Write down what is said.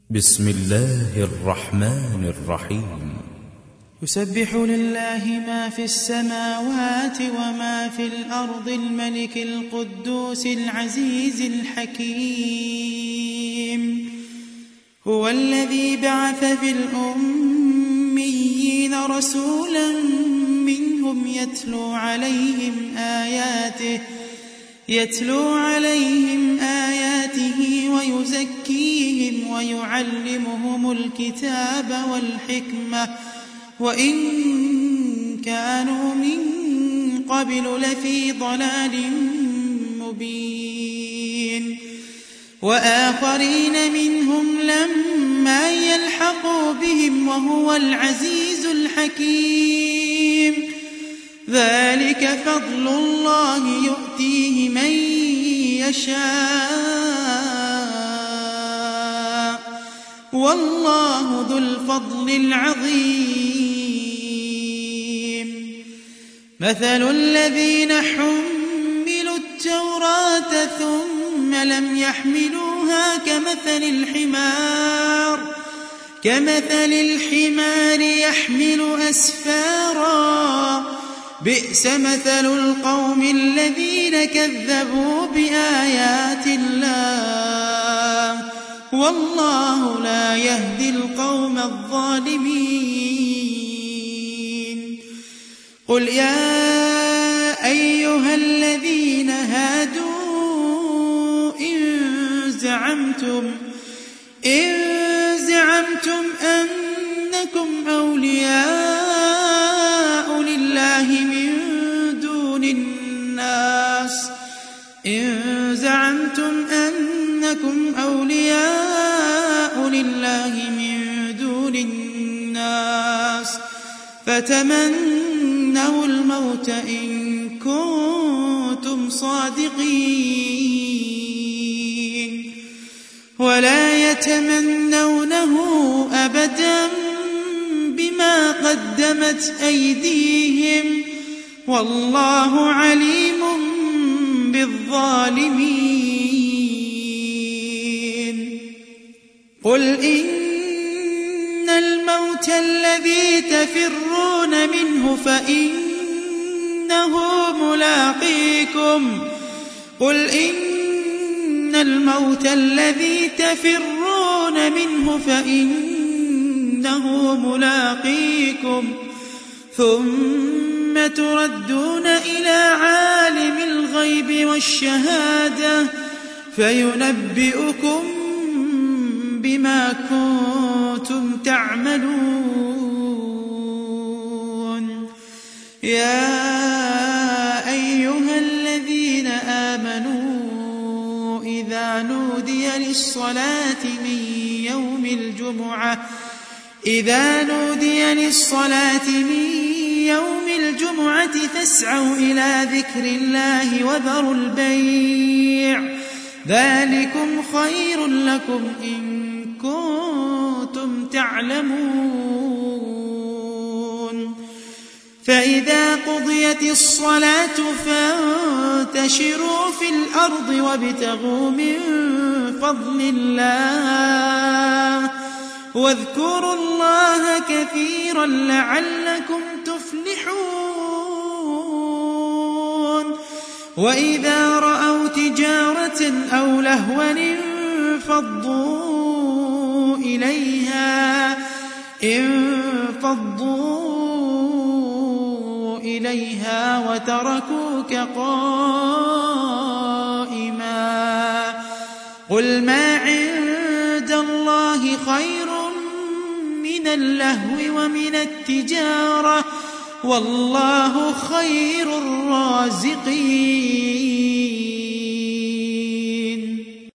بسم الله الرحمن الرحيم. يسبح لله ما في السماوات وما في الأرض الملك القدوس العزيز الحكيم. هو الذي بعث في الأميين رسولا منهم يتلو عليهم آياته ويزكيهم ويعلمهم الكتاب والحكمة وإن كانوا من قبل لفي ضلال مبين. وآخرين منهم لما يلحقوا بهم وهو العزيز الحكيم. ذلك فضل الله يؤتيه من يشاء والله ذو الفضل العظيم. مثل الذين حملوا التوراة ثم لم يحملوها كمثل الحمار يحمل أسفارا بئس مثل القوم الذين كذبوا بآيات الله والله لا يهدي القوم الظالمين. قل يا أيها الذين هادوا إن زعمتم أنكم أولياء لله من دون الناس فتمنوا الموت إن كنتم صادقين ولا يتمنونه أبدا بما قدمت أيديهم والله عليم بالظالمين. قل إن الموت الذي تفرون منه فإنه ملاقيكم ثم تردون إلى عالم الغيب والشهادة فينبئكم بما كنتم تعملون. يا أيها الذين آمنوا إذا نودي للصلاة من يوم الجمعة فاسعوا إلى ذكر الله وذروا البيع ذلكم خير لكم إن كنتم تعلمون. فإذا قضيت الصلاة فانتشروا في الأرض وابتغوا من فضل الله واذكروا الله كثيرا لعلكم تفلحون. وإذا رأوا تجارة أو لهوا انفضوا إليها وتركوك قائما. قل ما عند الله خير من اللهو ومن التجارة والله خير الرازقين.